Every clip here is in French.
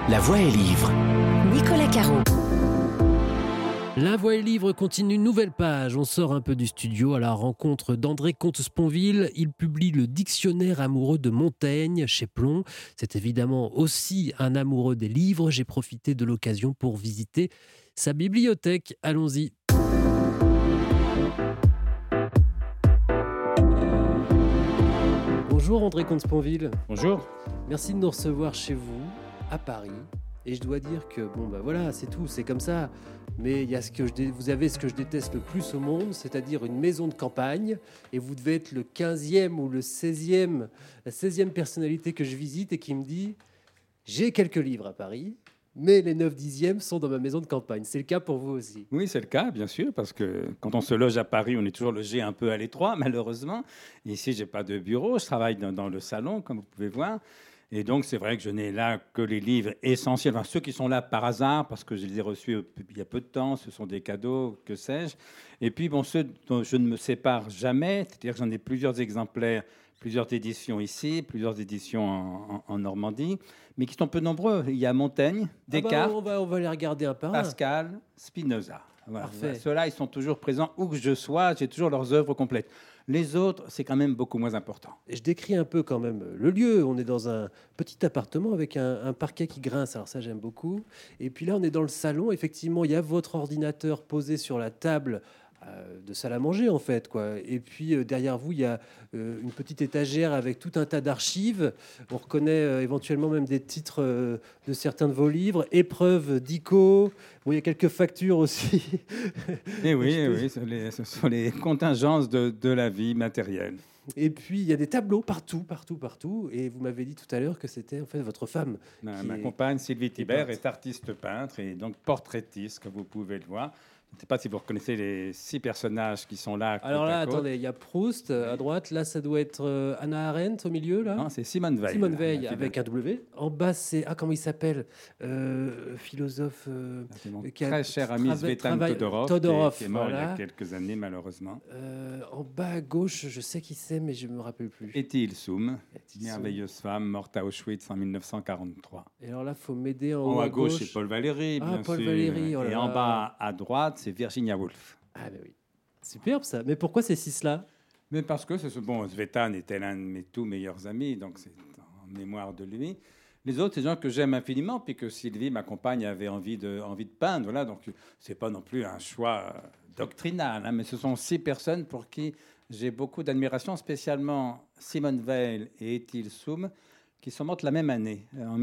La Voix est livre. Nicolas Caro. La Voix est livre continue, nouvelle page. On sort un peu du studio à la rencontre d'André Comte-Sponville. Il publie le Dictionnaire amoureux de Montaigne chez Plon. C'est évidemment aussi un amoureux des livres. J'ai profité de l'occasion pour visiter sa bibliothèque. Allons-y. Bonjour André Comte-Sponville. Bonjour. Merci de nous recevoir chez vous, à Paris. Et je dois dire que, voilà, c'est tout, c'est comme ça. Mais il y a vous avez ce que je déteste le plus au monde, c'est-à-dire une maison de campagne. Et vous devez être le 15e ou la 16e personnalité que je visite et qui me dit « J'ai quelques livres à Paris, mais les 9/10e sont dans ma maison de campagne. » C'est le cas pour vous aussi? Oui, c'est le cas, bien sûr, parce que quand on se loge à Paris, on est toujours logé un peu à l'étroit, malheureusement. Ici, je n'ai pas de bureau, je travaille dans le salon, comme vous pouvez voir. Et donc, c'est vrai que je n'ai là que les livres essentiels, enfin, ceux qui sont là par hasard, parce que je les ai reçus il y a peu de temps, ce sont des cadeaux, que sais-je. Et puis, ceux dont je ne me sépare jamais, c'est-à-dire que j'en ai plusieurs exemplaires, plusieurs éditions ici, plusieurs éditions en Normandie, mais qui sont peu nombreux. Il y a Montaigne, Descartes, on va les regarder un par un. Pascal, Spinoza. Voilà. Parfait. Ceux-là, ils sont toujours présents où que je sois, j'ai toujours leurs œuvres complètes. Les autres, c'est quand même beaucoup moins important. Et je décris un peu quand même le lieu. On est dans un petit appartement avec un parquet qui grince. Alors ça, j'aime beaucoup. Et puis là, on est dans le salon. Effectivement, il y a votre ordinateur posé sur la table de salle à manger, en fait, quoi. Et puis, derrière vous, il y a une petite étagère avec tout un tas d'archives. On reconnaît éventuellement même des titres de certains de vos livres. Épreuves d'ICO. Bon, il y a quelques factures aussi. Et oui, ce sont les contingences de la vie matérielle. Et puis, il y a des tableaux partout. Et vous m'avez dit tout à l'heure que c'était en fait votre femme. Ma compagne, Sylvie Thibert, est artiste peintre et donc portraitiste, comme vous pouvez le voir. Je ne sais pas si vous reconnaissez les 6 personnages qui sont là. Alors là, attendez, il y a Proust à droite. Là, ça doit être Hannah Arendt au milieu. Là. Non, c'est Simone Veil. Simone Veil avec un W. En bas, c'est comment il s'appelle, philosophe qui a très cher ami Svetlana Todorov, qui est mort il y a quelques années malheureusement. En bas à gauche, je sais qui c'est, mais je me rappelle plus. Etty Hillesum, merveilleuse femme morte à Auschwitz en 1943. Et alors là, faut m'aider en haut à gauche, c'est gauche. Paul Valéry, bien Paul sûr. Valéry, et en bas à droite, c'est Virginia Woolf. Ah ben oui, superbe ça. Mais pourquoi ces 6-là? Mais parce que Svetlana était l'un de mes tout meilleurs amis, donc c'est en mémoire de lui. Les autres, c'est des gens que j'aime infiniment, puis que Sylvie, ma compagne, avait envie de peindre. Voilà, donc c'est pas non plus un choix doctrinal, hein, mais ce sont 6 personnes pour qui j'ai beaucoup d'admiration, spécialement Simone Veil et Etty Hillesum, qui sont mortes la même année, en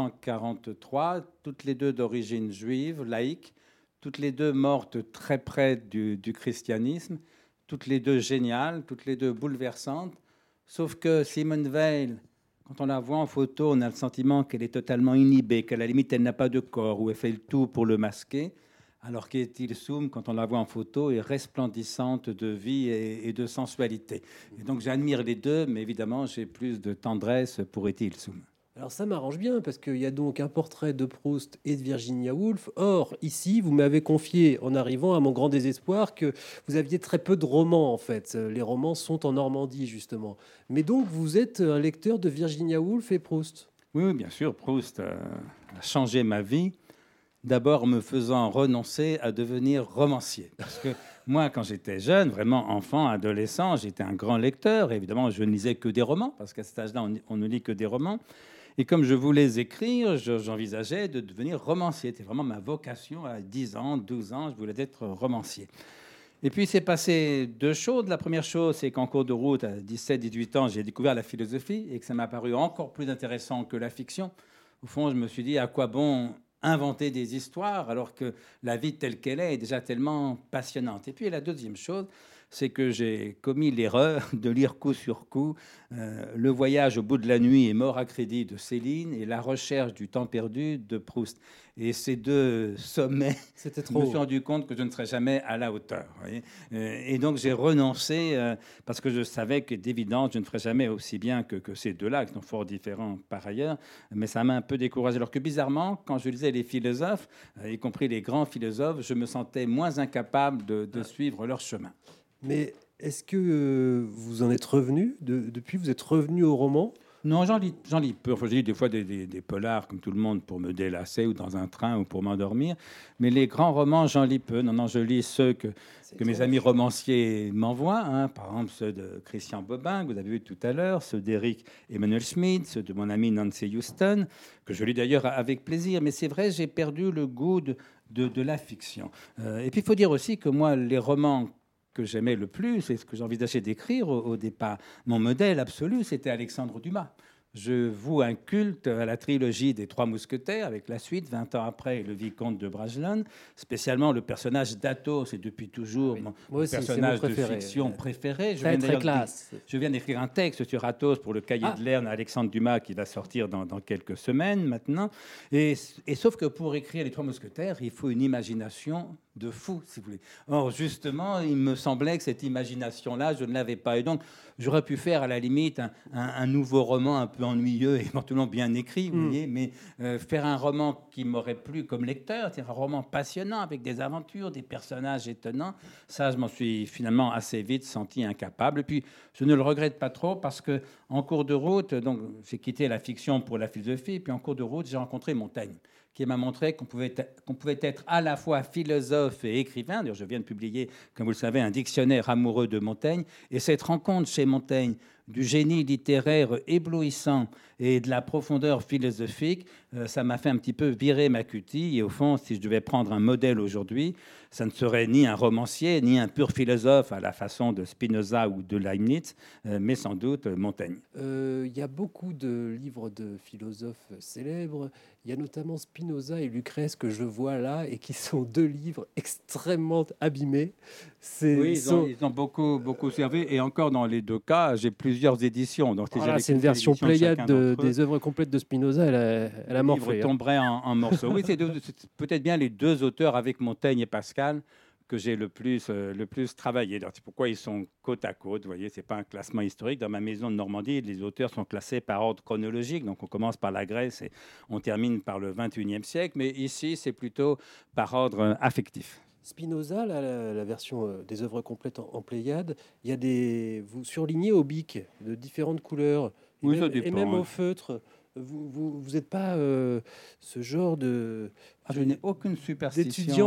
1943, toutes les deux d'origine juive, laïque, toutes les deux mortes très près du christianisme, toutes les deux géniales, toutes les deux bouleversantes, sauf que Simone Veil, quand on la voit en photo, on a le sentiment qu'elle est totalement inhibée, qu'à la limite, elle n'a pas de corps, ou elle fait le tout pour le masquer, alors qu'Etty Hillesum, quand on la voit en photo, est resplendissante de vie et de sensualité. Et donc j'admire les deux, mais évidemment, j'ai plus de tendresse pour Etty Hillesum. Alors ça m'arrange bien parce qu'il y a donc un portrait de Proust et de Virginia Woolf. Or, ici, vous m'avez confié en arrivant à mon grand désespoir que vous aviez très peu de romans en fait. Les romans sont en Normandie justement. Mais donc vous êtes un lecteur de Virginia Woolf et Proust? Oui, bien sûr, Proust a changé ma vie. D'abord me faisant renoncer à devenir romancier. Parce que moi, quand j'étais jeune, vraiment enfant, adolescent, j'étais un grand lecteur. Et évidemment, je ne lisais que des romans, parce qu'à cet âge-là, on ne lit que des romans. Et comme je voulais écrire, j'envisageais de devenir romancier. C'était vraiment ma vocation à 10 ans, 12 ans, je voulais être romancier. Et puis, il s'est passé 2 choses. La première chose, c'est qu'en cours de route, à 17, 18 ans, j'ai découvert la philosophie et que ça m'a paru encore plus intéressant que la fiction. Au fond, je me suis dit, à quoi bon inventer des histoires alors que la vie telle qu'elle est déjà tellement passionnante. Et puis, la deuxième chose, c'est que j'ai commis l'erreur de lire coup sur coup Le voyage au bout de la nuit et Mort à crédit de Céline et La recherche du temps perdu de Proust. Et ces 2 sommets, C'était je trop. me suis rendu compte que je ne serais jamais à la hauteur. Vous voyez. Et donc j'ai renoncé parce que je savais que d'évidence, je ne ferais jamais aussi bien que ces 2-là, qui sont fort différents par ailleurs. Mais ça m'a un peu découragé. Alors que bizarrement, quand je lisais les philosophes, y compris les grands philosophes, je me sentais moins incapable de suivre leur chemin. Mais est-ce que vous en êtes revenu depuis vous êtes revenu au roman? Non, j'en lis peu. Enfin, je lis des fois des polars, comme tout le monde, pour me délasser, ou dans un train, ou pour m'endormir. Mais les grands romans, j'en lis peu. Non, je lis ceux que mes amis romanciers m'envoient. Hein. Par exemple, ceux de Christian Bobin, que vous avez vu tout à l'heure, ceux d'Éric Emmanuel Schmidt, ceux de mon ami Nancy Houston, que je lis d'ailleurs avec plaisir. Mais c'est vrai, j'ai perdu le goût de la fiction. Et puis, il faut dire aussi que moi, les romans que j'aimais le plus et ce que j'envisageais d'écrire au départ, mon modèle absolu, c'était Alexandre Dumas. Je voue un culte à la trilogie des Trois Mousquetaires, avec la suite, 20 ans après, le Vicomte de Bragelonne, spécialement le personnage d'Athos, c'est depuis toujours mon personnage de fiction préféré. Très classe. Je viens d'écrire un texte sur Athos pour le Cahier de Lerne à Alexandre Dumas, qui va sortir dans quelques semaines maintenant. Et sauf que pour écrire les Trois Mousquetaires, il faut une imagination de fou, si vous voulez. Or, justement, il me semblait que cette imagination-là, je ne l'avais pas. Et donc, j'aurais pu faire, à la limite, un nouveau roman un peu ennuyeux et éventuellement bien écrit, vous voyez, mais faire un roman qui m'aurait plu comme lecteur, c'est-à-dire un roman passionnant, avec des aventures, des personnages étonnants, ça, je m'en suis finalement assez vite senti incapable. Et puis, je ne le regrette pas trop, parce que en cours de route, donc, j'ai quitté la fiction pour la philosophie, puis en cours de route, j'ai rencontré Montaigne, qui m'a montré qu'on pouvait être à la fois philosophe et écrivain. D'ailleurs, je viens de publier, comme vous le savez, un dictionnaire amoureux de Montaigne. Et cette rencontre chez Montaigne du génie littéraire éblouissant et de la profondeur philosophique, ça m'a fait un petit peu virer ma cutie. Et au fond, si je devais prendre un modèle aujourd'hui, ça ne serait ni un romancier, ni un pur philosophe à la façon de Spinoza ou de Leibniz, mais sans doute Montaigne. Il y a beaucoup de livres de philosophes célèbres. Il y a notamment Spinoza et Lucrèce que je vois là et qui sont deux livres extrêmement abîmés. Oui, ils ont beaucoup servi. Et encore, dans les deux cas, j'ai plusieurs éditions. Donc, voilà, c'est une version Pléiade des œuvres complètes de Spinoza. Elle a morflé. Le livre tomberait en morceaux. Oui, c'est peut-être bien les deux auteurs avec Montaigne et Pascal que j'ai le plus travaillé. C'est pourquoi ils sont côte à côte. Vous voyez, ce n'est pas un classement historique. Dans ma maison de Normandie, les auteurs sont classés par ordre chronologique. Donc, on commence par la Grèce et on termine par le XXIe siècle. Mais ici, c'est plutôt par ordre affectif. Spinoza, la version des œuvres complètes en Pléiade, il y a vous surlignez au bic de différentes couleurs et même au feutre. Vous n'êtes pas ce genre de je n'ai aucune d'étudiant superstition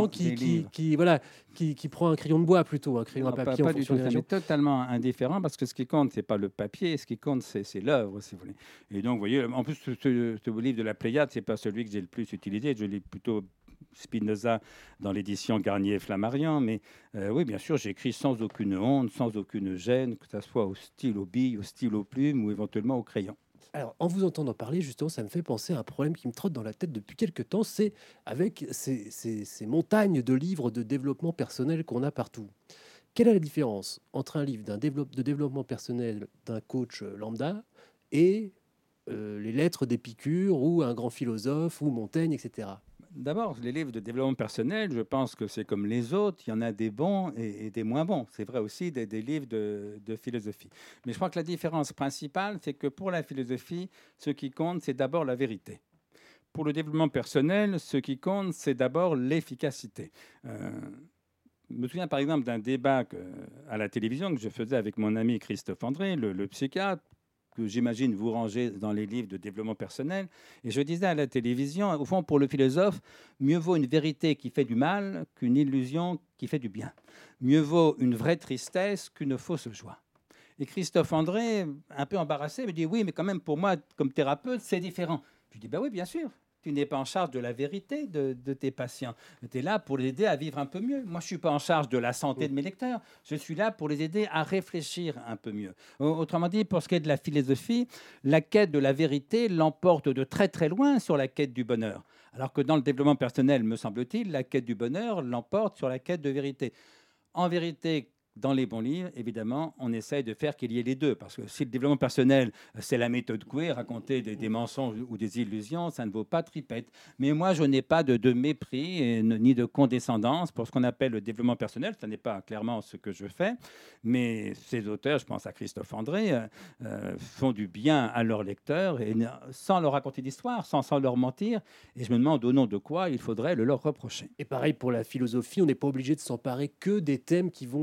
qui prend un crayon de bois plutôt, un crayon à papier. Pas du tout. Ça m'est totalement indifférent, parce que ce qui compte, c'est pas le papier, ce qui compte, c'est l'œuvre, si vous voulez. Et donc, vous voyez, en plus, ce livre de la Pléiade, c'est pas celui que j'ai le plus utilisé. Je lis plutôt Spinoza dans l'édition Garnier-Flammarion, mais oui, bien sûr, j'écris sans aucune honte, sans aucune gêne, que ce soit au stylo bille, au stylo plume ou éventuellement au crayon. Alors, en vous entendant parler, justement, ça me fait penser à un problème qui me trotte dans la tête depuis quelques temps, c'est avec ces montagnes de livres de développement personnel qu'on a partout. Quelle est la différence entre un livre de développement personnel d'un coach lambda et les lettres d'Épicure ou un grand philosophe ou Montaigne, etc. D'abord, les livres de développement personnel, je pense que c'est comme les autres, il y en a des bons et des moins bons. C'est vrai aussi des livres de philosophie. Mais je crois que la différence principale, c'est que pour la philosophie, ce qui compte, c'est d'abord la vérité. Pour le développement personnel, ce qui compte, c'est d'abord l'efficacité. Je me souviens par exemple d'un débat à la télévision que je faisais avec mon ami Christophe André, le psychiatre, que j'imagine vous ranger dans les livres de développement personnel. Et je disais à la télévision, au fond, pour le philosophe, mieux vaut une vérité qui fait du mal qu'une illusion qui fait du bien. Mieux vaut une vraie tristesse qu'une fausse joie. Et Christophe André, un peu embarrassé, me dit, oui, mais quand même, pour moi, comme thérapeute, c'est différent. Je dis, ben oui, bien sûr. Tu n'es pas en charge de la vérité de tes patients. Tu es là pour les aider à vivre un peu mieux. Moi, je ne suis pas en charge de la santé de mes lecteurs. Je suis là pour les aider à réfléchir un peu mieux. Autrement dit, pour ce qui est de la philosophie, la quête de la vérité l'emporte de très très loin sur la quête du bonheur. Alors que dans le développement personnel, me semble-t-il, la quête du bonheur l'emporte sur la quête de vérité. En vérité, dans les bons livres, évidemment, on essaye de faire qu'il y ait les deux. Parce que si le développement personnel, c'est la méthode Coué, raconter des mensonges ou des illusions, ça ne vaut pas tripette. Mais moi, je n'ai pas de mépris ni de condescendance pour ce qu'on appelle le développement personnel. Ce n'est pas clairement ce que je fais. Mais ces auteurs, je pense à Christophe André, font du bien à leurs lecteurs et sans leur raconter d'histoire, sans leur mentir. Et je me demande au nom de quoi il faudrait le leur reprocher. Et pareil pour la philosophie, on n'est pas obligé de s'emparer que des thèmes qui vont vers une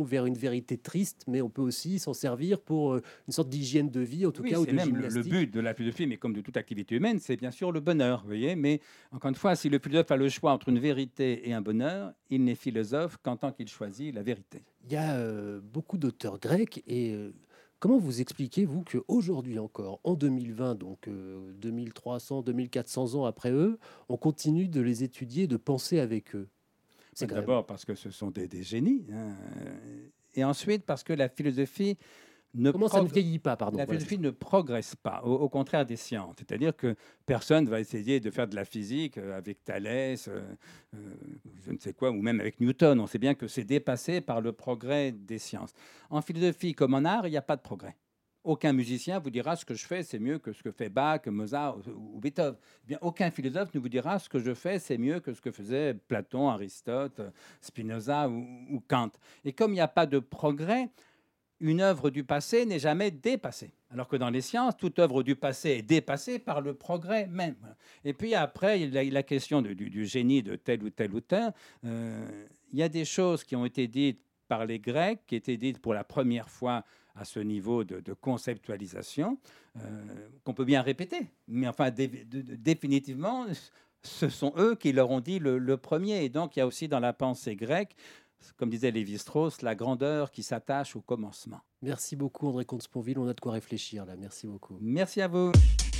vérité triste, mais on peut aussi s'en servir pour une sorte d'hygiène de vie, en tout Oui, cas, ou c'est de même le gymnastique. but de la philosophie, mais comme de toute activité humaine, c'est bien sûr le bonheur, vous voyez. Mais encore une fois, si le philosophe a le choix entre une vérité et un bonheur, il n'est philosophe qu'en tant qu'il choisit la vérité. Il y a beaucoup d'auteurs grecs et comment vous expliquez, vous, qu'aujourd'hui encore, en 2020, donc 2300, 2400 ans après eux, on continue de les étudier, de penser avec eux? C'est quand même... D'abord parce que ce sont des génies, hein, et ensuite parce que la philosophie ne Comment ça ne prog- vieillit pas, pardon. la Voilà, philosophie ne progresse pas, au contraire des sciences. C'est-à-dire que personne va essayer de faire de la physique avec Thalès, euh, je ne sais quoi, ou même avec Newton. On sait bien que c'est dépassé par le progrès des sciences. En philosophie comme en art, il n'y a pas de progrès. Aucun musicien vous dira ce que je fais, c'est mieux que ce que fait Bach, Mozart ou Beethoven. Eh bien, aucun philosophe ne vous dira ce que je fais, c'est mieux que ce que faisaient Platon, Aristote, Spinoza ou Kant. Et comme il n'y a pas de progrès, une œuvre du passé n'est jamais dépassée. Alors que dans les sciences, toute œuvre du passé est dépassée par le progrès même. Et puis après, il y a la question du génie de tel ou tel auteur. Il y a des choses qui ont été dites par les Grecs, qui étaient dites pour la première fois à ce niveau de conceptualisation, qu'on peut bien répéter. Mais enfin, définitivement, ce sont eux qui leur ont dit le premier. Et donc, il y a aussi dans la pensée grecque, comme disait Lévi-Strauss, la grandeur qui s'attache au commencement. Merci beaucoup, André Comte-Sponville. On a de quoi réfléchir, là. Merci beaucoup. Merci à vous.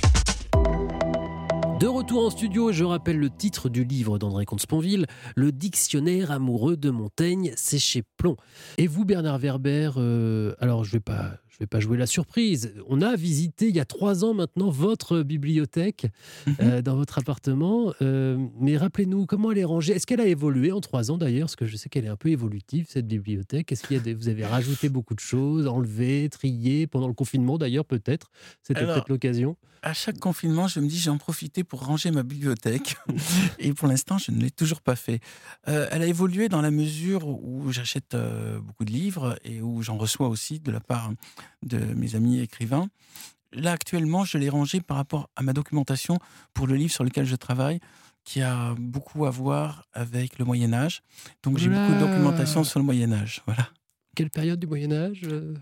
De retour en studio, je rappelle le titre du livre d'André Comte-Sponville, Le dictionnaire amoureux de Montaigne, c'est chez Plomb. Et vous, Bernard Werber, alors je vais pas jouer la surprise. On a visité il y a 3 ans maintenant votre bibliothèque dans votre appartement. Mais rappelez-nous, comment elle est rangée? Est-ce qu'elle a évolué en 3 ans d'ailleurs? Parce que je sais qu'elle est un peu évolutive, cette bibliothèque. Est-ce qu'il y a vous avez rajouté beaucoup de choses, enlevé, trié, pendant le confinement d'ailleurs peut-être? C'était Alors, peut-être l'occasion. à chaque confinement, je me dis, j'ai en profité pour ranger ma bibliothèque. Et pour l'instant, je ne l'ai toujours pas fait. Elle a évolué dans la mesure où j'achète beaucoup de livres et où j'en reçois aussi de la part de mes amis écrivains. Là, actuellement, je l'ai rangé par rapport à ma documentation pour le livre sur lequel je travaille, qui a beaucoup à voir avec le Moyen-Âge. Donc, j'ai beaucoup de documentation sur le Moyen-Âge. Voilà. Quelle période du Moyen-Âge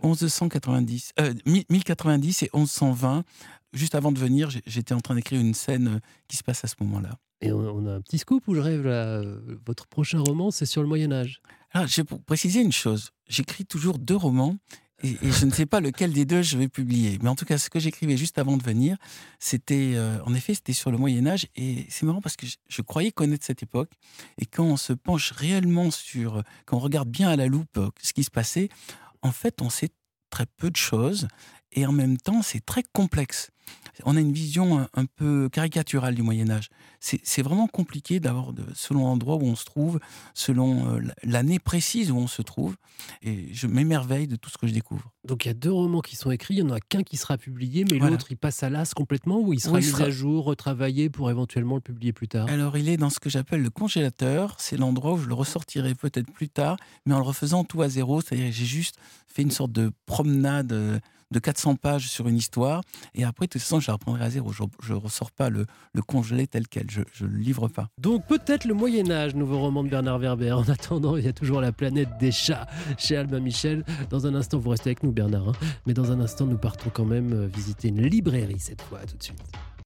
1190, 1090 et 1120. Juste avant de venir, j'étais en train d'écrire une scène qui se passe à ce moment-là. Et on a un petit scoop où je rêve là. Votre prochain roman, c'est sur le Moyen-Âge. Alors, je vais pour préciser une chose. J'écris toujours 2 romans et je ne sais pas lequel des 2 je vais publier. Mais en tout cas, ce que j'écrivais juste avant de venir, c'était, en effet, c'était sur le Moyen-Âge. Et c'est marrant parce que je croyais connaître cette époque. Et quand on se penche réellement quand on regarde bien à la loupe ce qui se passait, en fait, on sait très peu de choses. Et en même temps, c'est très complexe. On a une vision un peu caricaturale du Moyen-Âge. C'est vraiment compliqué d'avoir, selon l'endroit où on se trouve, selon l'année précise où on se trouve. Et je m'émerveille de tout ce que je découvre. Donc il y a 2 romans qui sont écrits, il n'y en a qu'un qui sera publié, mais Voilà. l'autre il passe à l'as complètement ou il sera Oui, mis il sera- à jour, retravaillé pour éventuellement le publier plus tard? Alors, il est dans ce que j'appelle le congélateur. C'est l'endroit où je le ressortirai peut-être plus tard, mais en le refaisant tout à zéro. C'est-à-dire que j'ai juste fait une sorte de promenade de 400 pages sur une histoire. Et après, de toute façon, je la reprendrai à zéro. Je ne ressors pas le congelé tel quel. Je ne le livre pas. Donc peut-être le Moyen-Âge, nouveau roman de Bernard Werber. En attendant, il y a toujours La planète des chats chez Albin Michel. Dans un instant, vous restez avec nous Bernard, hein. Mais dans un instant, nous partons quand même visiter une librairie cette fois. À tout de suite.